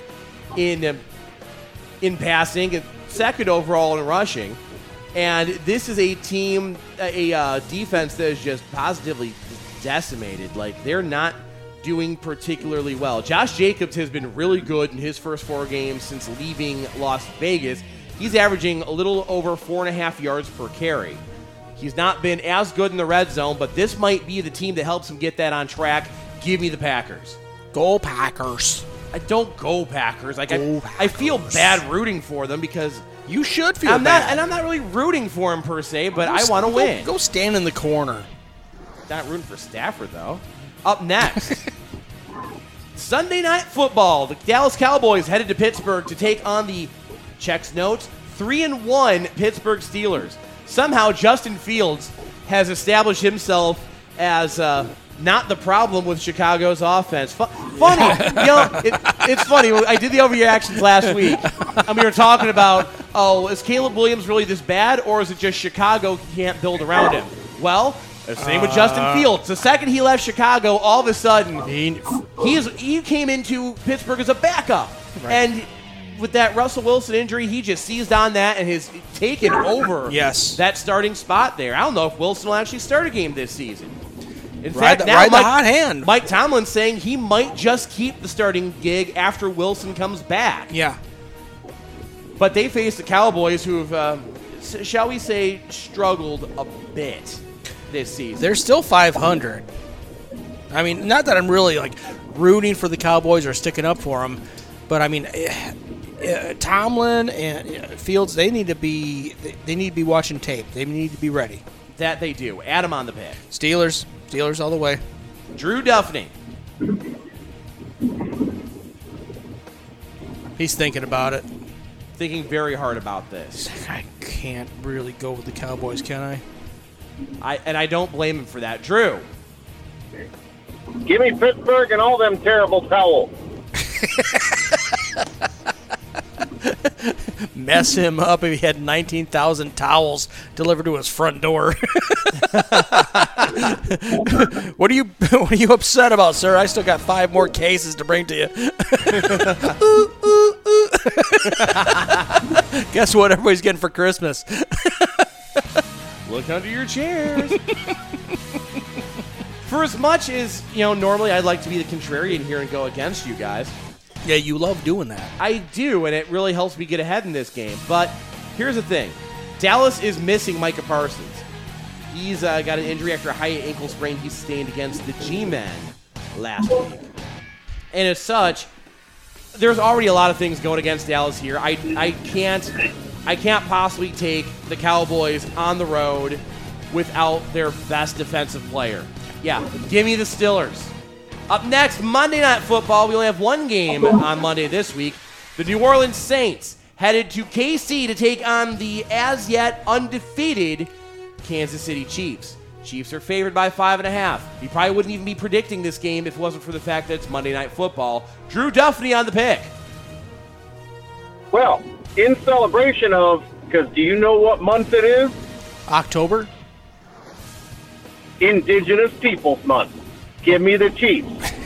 in passing and 2nd overall in rushing. And this is a team, a defense that is just positively decimated. Like, they're not doing particularly well. Josh Jacobs has been really good in his first 4 games since leaving Las Vegas. He's averaging a little over 4.5 yards per carry. He's not been as good in the red zone, but this might be the team that helps him get that on track. Give me the Packers. Go Packers. I don't go Packers. Like, Packers. I feel bad rooting for them because you should feel bad. And I'm not really rooting for them per se, but I want to win. Go stand in the corner. Not rooting for Stafford, though. Up next, Sunday Night Football. The Dallas Cowboys headed to Pittsburgh to take on the checks notes 3-1 Pittsburgh Steelers. Somehow Justin Fields has established himself as not the problem with Chicago's offense. Funny, it's funny. I did the overreactions last week, and we were talking about oh, is Caleb Williams really this bad, or is it just Chicago can't build around him? Well, the same with Justin Fields. The second he left Chicago, all of a sudden, he came into Pittsburgh as a backup. Right. And with that Russell Wilson injury, he just seized on that and has taken over that starting spot there. I don't know if Wilson will actually start a game this season. In fact, now the hot hand. Mike Tomlin's saying he might just keep the starting gig after Wilson comes back. Yeah. But they face the Cowboys who have, shall we say, struggled a bit this season. They're still 500. I mean, not that I'm really like rooting for the Cowboys or sticking up for them, but I mean, Tomlin and Fields, they need to be watching tape. They need to be ready. That they do. Adam on the pick. Steelers all the way. Drew Duffney. He's thinking about it. Thinking very hard about this. I can't really go with the Cowboys, can I? I don't blame him for that. Drew. Give me Pittsburgh and all them terrible towels. Mess him up if he had 19,000 towels delivered to his front door. What are you upset about, sir? I still got 5 more cases to bring to you. Guess what everybody's getting for Christmas? Look under your chairs. For as much as, normally I'd like to be the contrarian here and go against you guys. Yeah, you love doing that. I do, and it really helps me get ahead in this game. But here's the thing. Dallas is missing Micah Parsons. He's got an injury after a high ankle sprain he sustained against the G-Men last week. And as such, there's already a lot of things going against Dallas here. I can't possibly take the Cowboys on the road without their best defensive player. Yeah, give me the Steelers. Up next, Monday Night Football. We only have one game on Monday this week. The New Orleans Saints headed to KC to take on the as-yet undefeated Kansas City Chiefs. Chiefs are favored by 5.5. You probably wouldn't even be predicting this game if it wasn't for the fact that it's Monday Night Football. Drew Duffney on the pick. Well, in celebration of, because do you know what month it is? October? Indigenous Peoples Month. Give me the Chiefs.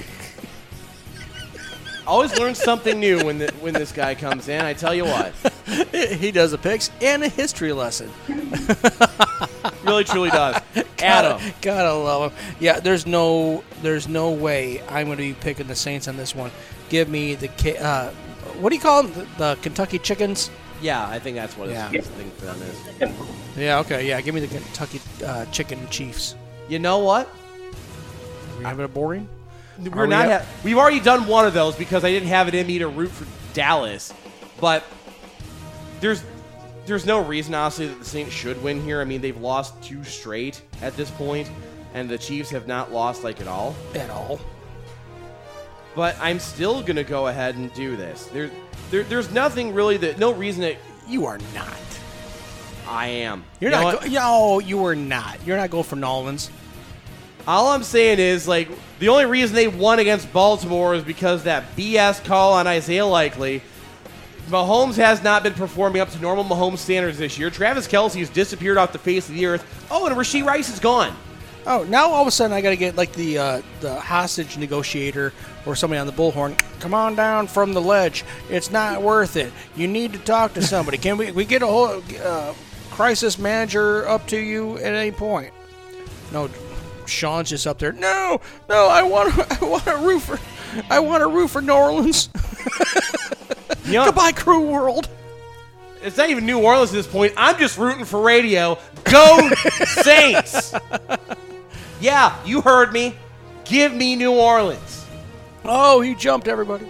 Always learn something new when this guy comes in. I tell you what. He does the picks and a history lesson. Really, truly does. Adam. Gotta love him. Yeah, there's no way I'm going to be picking the Saints on this one. Give me the what do you call them? The Kentucky Chickens? Yeah, I think that's what his thing for them is. Yeah, okay. Yeah, give me the Kentucky Chicken Chiefs. You know what? Are we having a boring? We're not. We've already done one of those because I didn't have it in me to root for Dallas. But there's no reason, honestly, that the Saints should win here. I mean, they've lost 2 straight at this point, and the Chiefs have not lost at all. At all. But I'm still gonna go ahead and do this. There's nothing really no reason that you are not. I am. You're not. No, you are not. You're not going for Nolans. All I'm saying is, the only reason they won against Baltimore is because that BS call on Isaiah Likely. Mahomes has not been performing up to normal Mahomes standards this year. Travis Kelce has disappeared off the face of the earth. Oh, and Rashee Rice is gone. Oh, now all of a sudden I got to get the hostage negotiator or somebody on the bullhorn. Come on down from the ledge. It's not worth it. You need to talk to somebody. Can we get a whole crisis manager up to you at any point? No. Sean's just up there. No, I want a roofer. I want a roofer, New Orleans. Goodbye, Crew World. It's not even New Orleans at this point. I'm just rooting for radio. Go Saints! Yeah, you heard me. Give me New Orleans. Oh, he jumped everybody.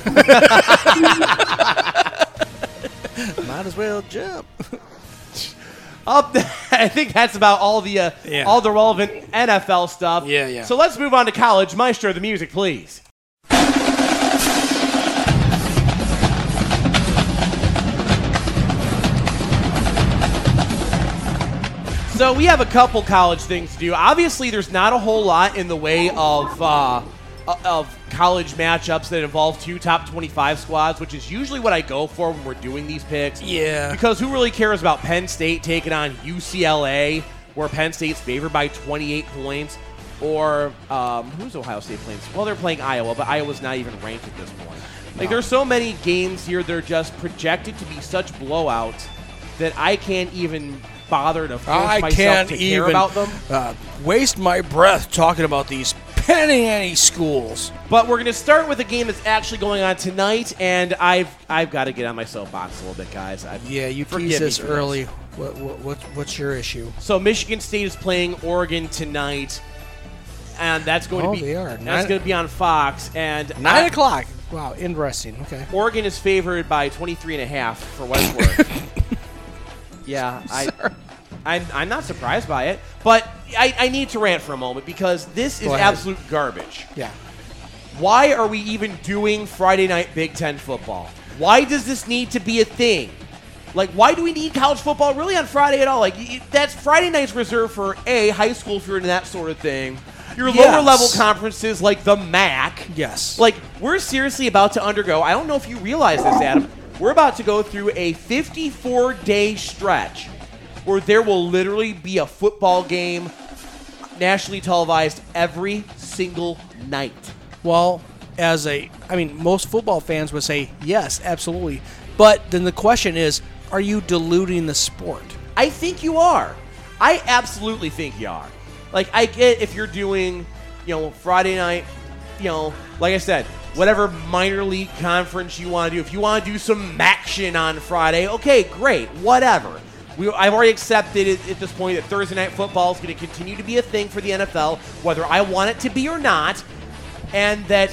Might as well jump. I think that's about all the relevant NFL stuff. Yeah. So let's move on to college. Maestro, the music, please. So we have a couple college things to do. Obviously, there's not a whole lot in the way of of college matchups that involve 2 top 25 squads, which is usually what I go for when we're doing these picks. Yeah. Because who really cares about Penn State taking on UCLA, where Penn State's favored by 28 points? Or who's Ohio State playing? Well, they're playing Iowa, but Iowa's not even ranked at this point. Like, there's so many games here that are just projected to be such blowouts that I can't even bother to force myself to care about them. Waste my breath talking about these penny schools. But we're going to start with a game that's actually going on tonight, and I've got to get on my soapbox a little bit, guys. You teased this early. What's your issue? So Michigan State is playing Oregon tonight, and that's going to be they are. That's going to be on Fox, and 9 o'clock. Wow, interesting. Okay. Oregon is favored by 23.5 for what it's worth. Yeah, I'm not surprised by it, but I need to rant for a moment because this is absolute garbage. Yeah. Why are we even doing Friday night Big Ten football? Why does this need to be a thing? Like, why do we need college football really on Friday at all? Like, that's Friday night's reserved for high school if you're into that sort of thing. Your lower level conferences like the MAC. Yes. Like, we're seriously about to undergo, I don't know if you realize this, Adam, we're about to go through a 54-day stretch where there will literally be a football game nationally televised every single night. Well, most football fans would say, yes, absolutely. But then the question is, are you diluting the sport? I think you are. I absolutely think you are. Like, I get if you're doing, Friday night, like I said, whatever minor league conference you want to do. If you want to do some action on Friday, okay, great, whatever. I've already accepted at this point that Thursday night football is going to continue to be a thing for the NFL, whether I want it to be or not, and that,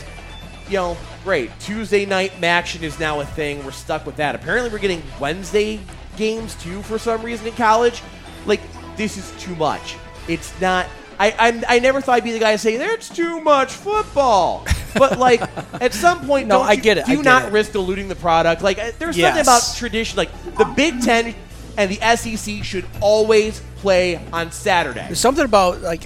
great, Tuesday night action is now a thing. We're stuck with that. Apparently we're getting Wednesday games, too, for some reason in college. Like, this is too much. It's not. I never thought I'd be the guy to say there's too much football, but like at some point, I get it. Do not risk diluting the product. Like there's something about tradition. Like the Big Ten and the SEC should always play on Saturday. There's something about like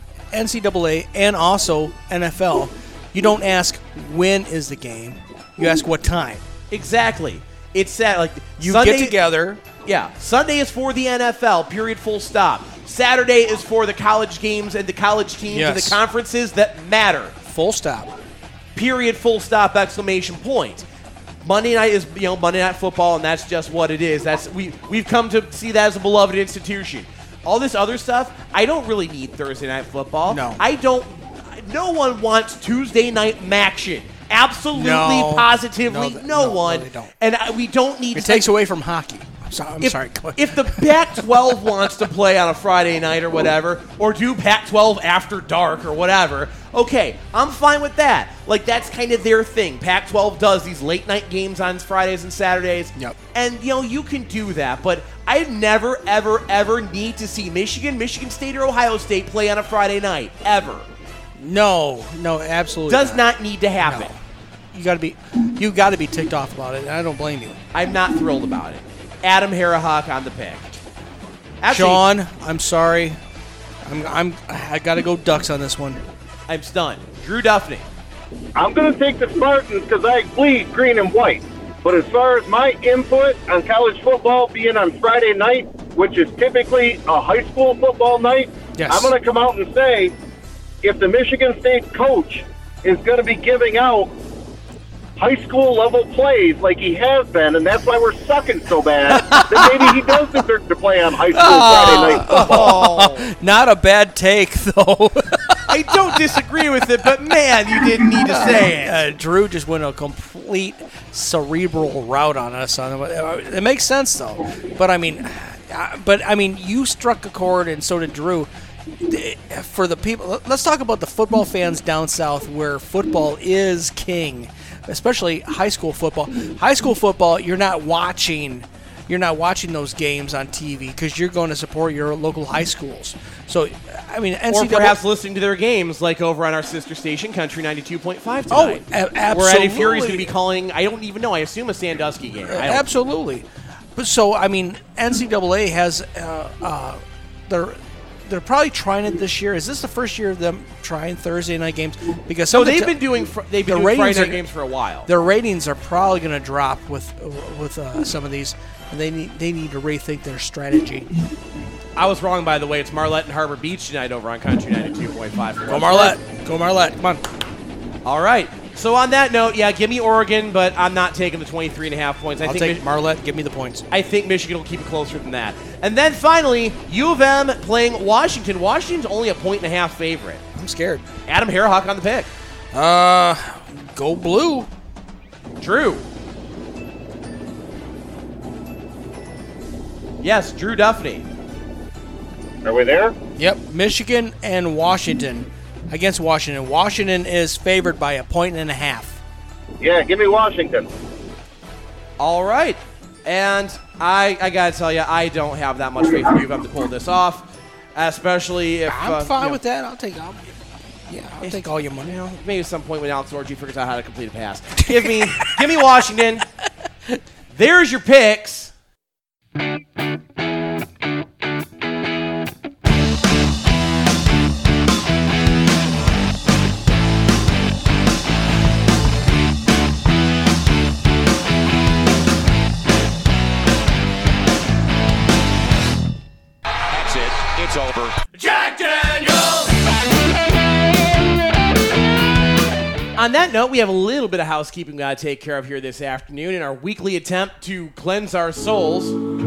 NCAA and also NFL. You don't ask when is the game. You ask what time. Exactly. It's sad. Like you Sunday, get together. Yeah. Sunday is for the NFL. Period. Full stop. Saturday is for the college games and the college teams and the conferences that matter. Full stop. Period. Full stop. Exclamation point. Monday night is Monday Night Football, and that's just what it is. We've come to see that as a beloved institution. All this other stuff, I don't really need Thursday Night Football. No. I don't. No one wants Tuesday night action. Absolutely, positively, no one. No, they don't. And we don't need. It takes away from hockey. I'm sorry. If the Pac-12 wants to play on a Friday night or whatever, or do Pac-12 after dark or whatever, okay, I'm fine with that. Like, that's kind of their thing. Pac-12 does these late-night games on Fridays and Saturdays. Yep. And, you can do that. But I never, ever, ever need to see Michigan State, or Ohio State play on a Friday night. Ever. No, absolutely Does not need to happen. No. You got to be ticked off about it, and I don't blame you. I'm not thrilled about it. Adam Harahawk on the pick. Actually, Sean, I'm sorry. I got to go Ducks on this one. I'm stunned. Drew Duffney. I'm going to take the Spartans because I bleed green and white. But as far as my input on college football being on Friday night, which is typically a high school football night, yes. I'm going to come out and say, if the Michigan State coach is going to be giving out high school level plays like he has been, and that's why we're sucking so bad, then maybe he does deserve to play on high school Friday night football. Not a bad take, though. I don't disagree with it, but man, you didn't need to say it. Drew just went a complete cerebral route on us. It makes sense, though. But I mean, you struck a chord, and so did Drew. For the people, let's talk about the football fans down south, where football is king. Especially high school football. High school football, you're not watching those games on TV because you're going to support your local high schools. So, I mean, NCAA, or perhaps listening to their games like over on our sister station, Country 92.5 tonight. Oh, absolutely. Where Eddie Fury's going to be calling, I don't even know, I assume a Sandusky game. Absolutely. But so, I mean, NCAA has they're probably trying it this year. Is this the first year of them trying Thursday night games? Because So they've been doing Friday night games for a while. Their ratings are probably going to drop with some of these, and they need to rethink their strategy. I was wrong, by the way. It's Marlette and Harbor Beach tonight over on Country 92.5. Go Marlette! Go Marlette! Come on. All right. So on that note, yeah, give me Oregon, but I'm not taking the 23.5 points. I'll take Marlette. Give me the points. I think Michigan will keep it closer than that. And then finally, U of M playing Washington. Washington's only a 1.5 favorite. I'm scared. Adam Harahawk on the pick. Go blue. Drew. Yes, Drew Duffney. Are we there? Yep, Michigan and Washington against Washington. Washington is favored by 1.5. Yeah, give me Washington. All right. And I got to tell you, I don't have that much faith in U of M to pull this off, especially if... I'm fine with that. I'll take all your money. Maybe at some point when Alex Orgy figures out how to complete a pass. Give me Washington. There's your picks. It's over. Jack Daniels! On that note, we have a little bit of housekeeping we got to take care of here this afternoon in our weekly attempt to cleanse our souls.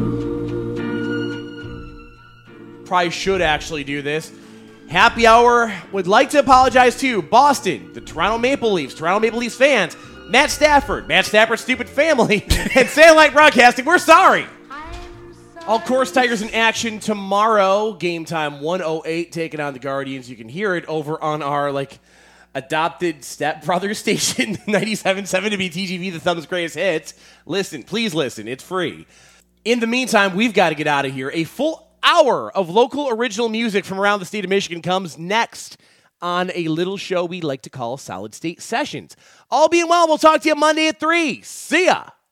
Probably should actually do this. Happy Hour would like to apologize to Boston, the Toronto Maple Leafs fans, Matt Stafford's stupid family, and Satellite Broadcasting. We're sorry. All course Tigers in action tomorrow. Game time 1:08, taking on the Guardians. You can hear it over on our adopted stepbrother station, 97.7 WTGV, the Thumb's Greatest Hits. Please listen. It's free. In the meantime, we've got to get out of here. A full hour of local original music from around the state of Michigan comes next on a little show we like to call Solid State Sessions. All being well, we'll talk to you Monday at 3. See ya.